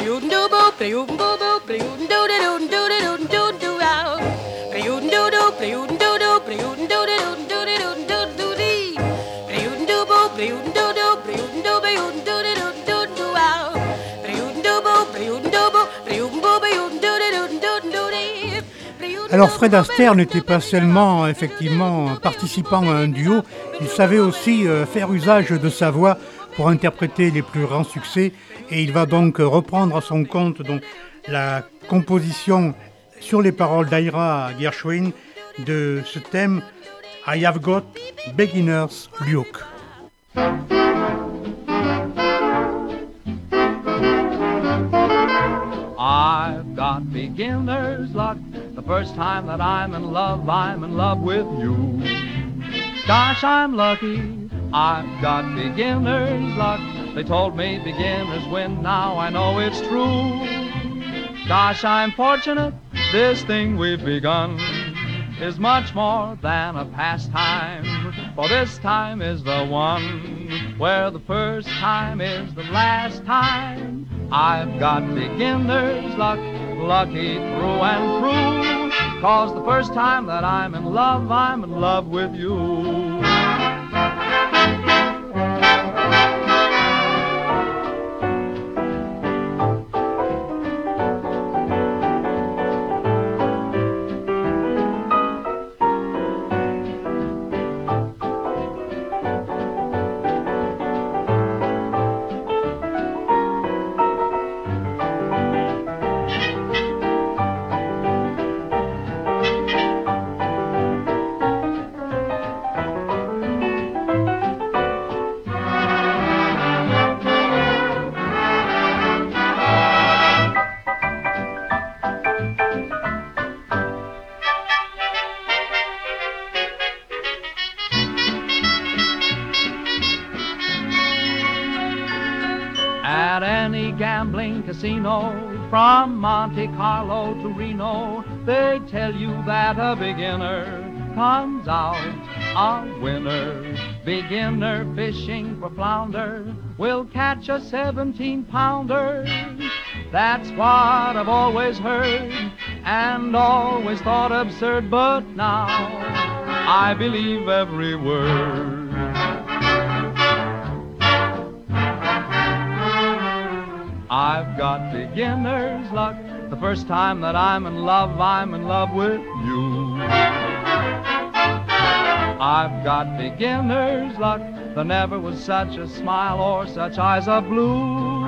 Alors Fred Astaire n'était pas seulement effectivement participant à un duo, il savait aussi faire usage de sa voix pour interpréter les plus grands succès et il va donc reprendre à son compte donc, la composition sur les paroles d'Ira Gershwin de ce thème I Have Got Beginner's Luck. I've got beginner's luck. The first time that I'm in love with you. Gosh, I'm lucky. I've got beginner's luck. They told me beginners win. Now I know it's true. Gosh, I'm fortunate. This thing we've begun is much more than a pastime. For this time is the one where the first time is the last time. I've got beginner's luck, lucky through and through. 'Cause the first time that I'm in love with you. At any gambling casino, from Monte Carlo to Reno, they tell you that a beginner comes out a winner. Beginner fishing for flounder will catch a 17-pounder. That's what I've always heard and always thought absurd, but now I believe every word. I've got beginner's luck. The first time that I'm in love with you. I've got beginner's luck. There never was such a smile or such eyes of blue.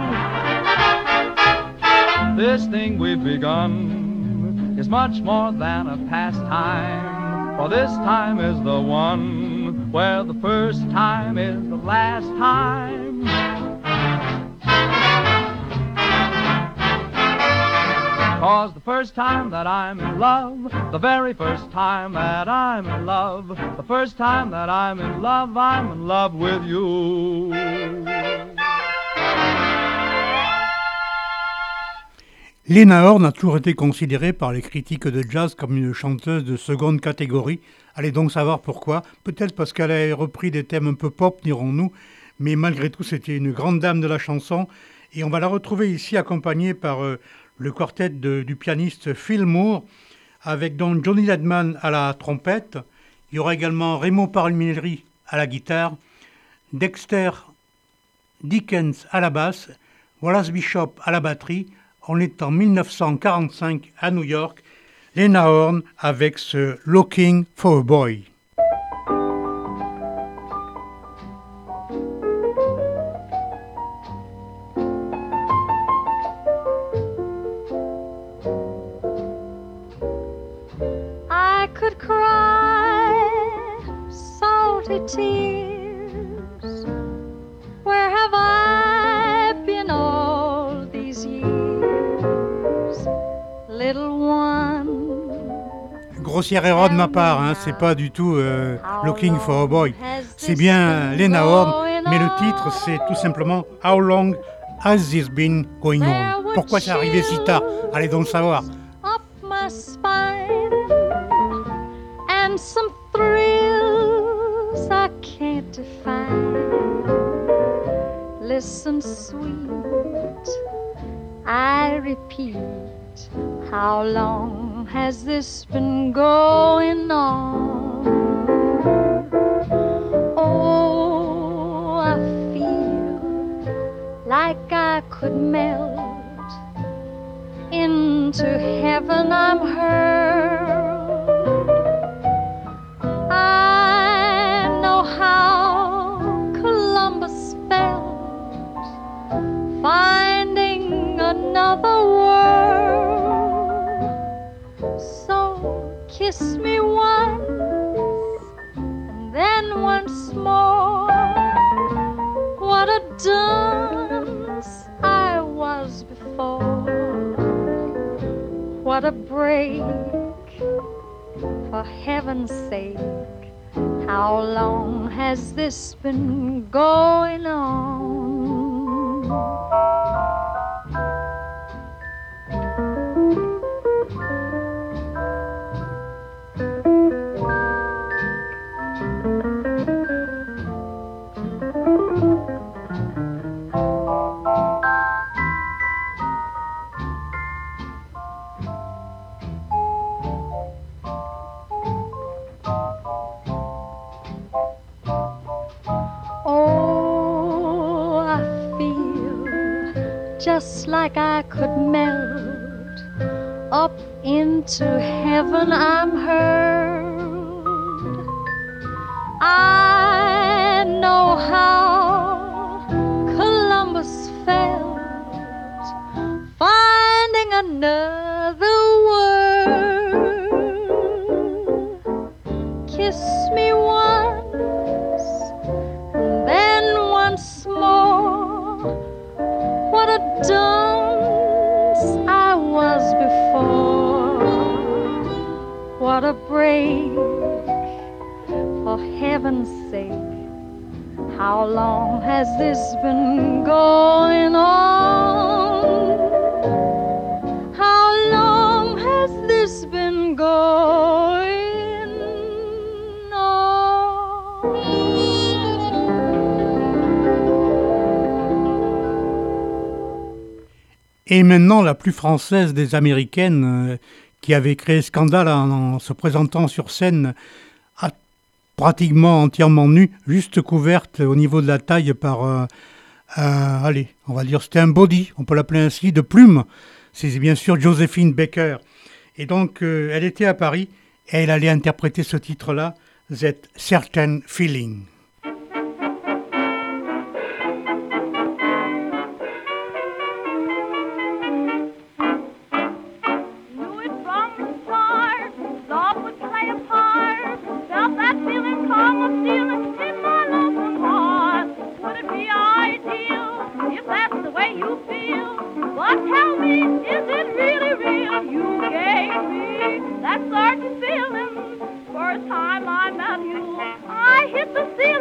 This thing we've begun is much more than a pastime. For this time is the one where the first time is the last time. 'Cause the first time that I'm in love, the very first time that I'm in love, the first time that I'm in love with you. Lena Horne a toujours été considérée par les critiques de jazz comme une chanteuse de seconde catégorie. Allez donc savoir pourquoi. Peut-être parce qu'elle a repris des thèmes un peu pop, dirons-nous, mais malgré tout, c'était une grande dame de la chanson. Et on va la retrouver ici accompagnée par le quartet du pianiste Phil Moore, avec donc Johnny Ledman à la trompette. Il y aura également Raymond Palmieri à la guitare, Dexter Dickens à la basse, Wallace Bishop à la batterie. On est en 1945 à New York. Lena Horne avec ce Looking for a Boy. Tears, where have I been all these years, little one? Grossière erreur de ma part, hein, c'est pas du tout Looking for a Boy. C'est bien Lena Horne, mais le titre c'est tout simplement How Long Has This Been Going On? Pourquoi c'est arrivé si tard? Allez donc savoir. Up my spine and some thrills I can't define. Listen, sweet, I repeat, how long has this been going on? Oh, I feel like I could melt into heaven. I'm hurled. I know how Columbus felt, finding another world. So kiss me once, and then once more. What a dunce I was before. What a break, for heaven's sake. How long has this been going on? Just like I could melt up into heaven. I'm hurled. I know how Columbus felt, finding another world. Kiss me once, and then once more. What a dunce I was before. What a break, for heaven's sake. How long has this been going on? How long has this been going on? Et maintenant, la plus française des américaines, qui avait créé scandale en se présentant sur scène pratiquement entièrement nue, juste couverte au niveau de la taille par, allez, on va dire c'était un body, on peut l'appeler ainsi, de plumes. C'est bien sûr Josephine Baker. Et donc, elle était à Paris et elle allait interpréter ce titre-là, That Certain Feeling. That certain feeling, first time I met you, I hit the ceiling.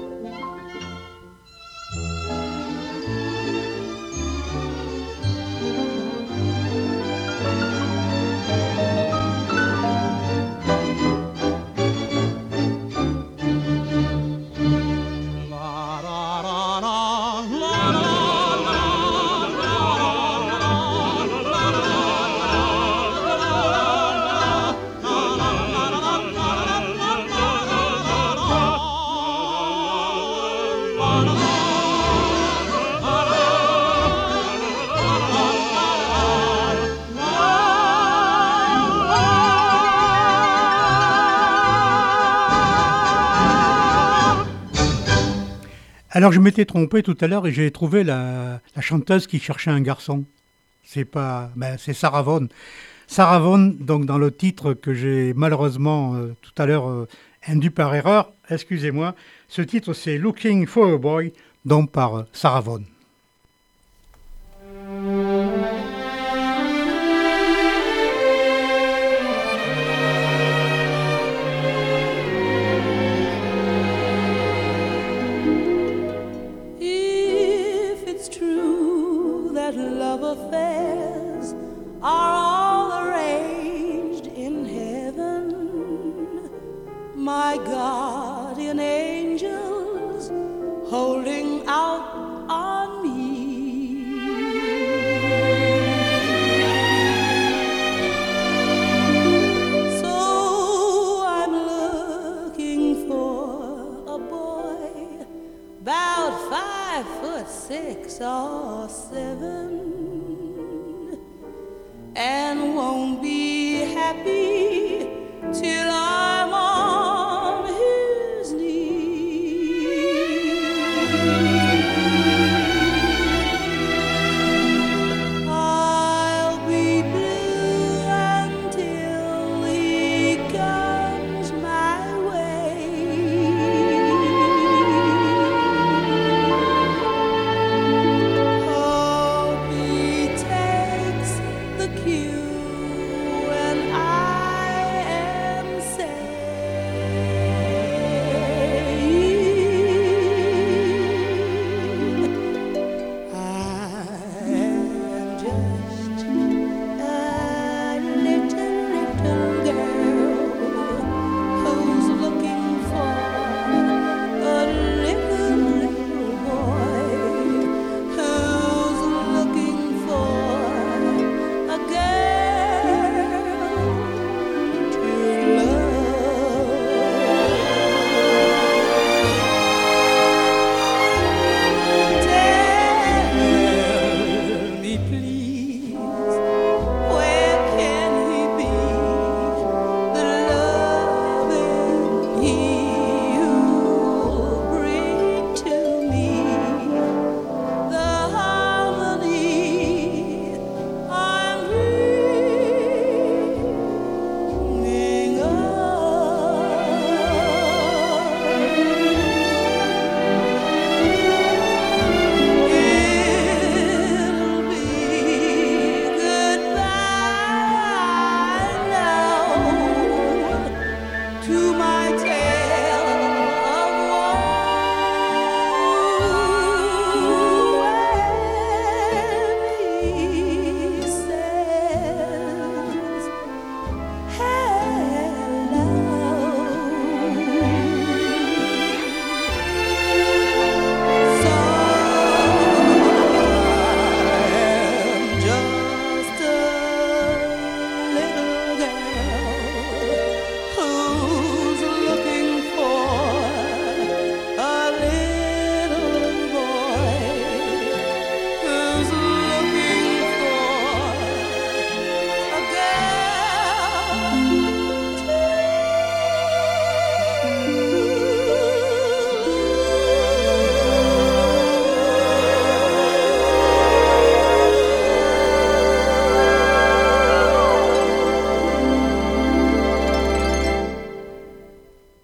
Alors je m'étais trompé tout à l'heure et j'ai trouvé la chanteuse qui cherchait un garçon. C'est pas, c'est Sarah Vaughan. Sarah Vaughan, donc dans le titre que j'ai malheureusement tout à l'heure induit par erreur, excusez-moi, ce titre c'est Looking for a Boy, donc par Sarah Vaughan. If it's true that love affairs are all arranged in heaven, my guardian angels holding out on me, so I'm looking for a boy 'bout 5'6" or 7, and won't be happy till I'm on his knee. I'll be blue until he comes my way. Hope he takes the cue